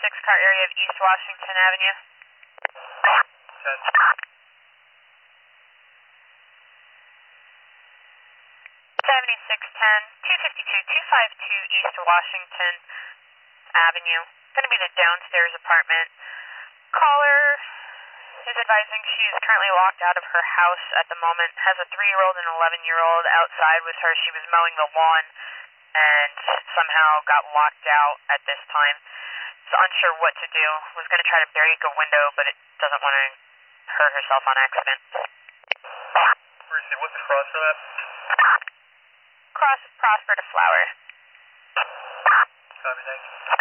car area of East Washington Avenue. 7610, 252 East Washington Avenue. Going to be the downstairs apartment. Caller is advising she is currently locked out of her house at the moment. Has a 3-year-old and 11-year-old outside with her. She was mowing the lawn and somehow got locked out at this time. So unsure what to do. Was going to try to break a window, but it doesn't want to hurt herself on accident. What's the cross for that? Cross is Prosper to Flower. Copy, thanks.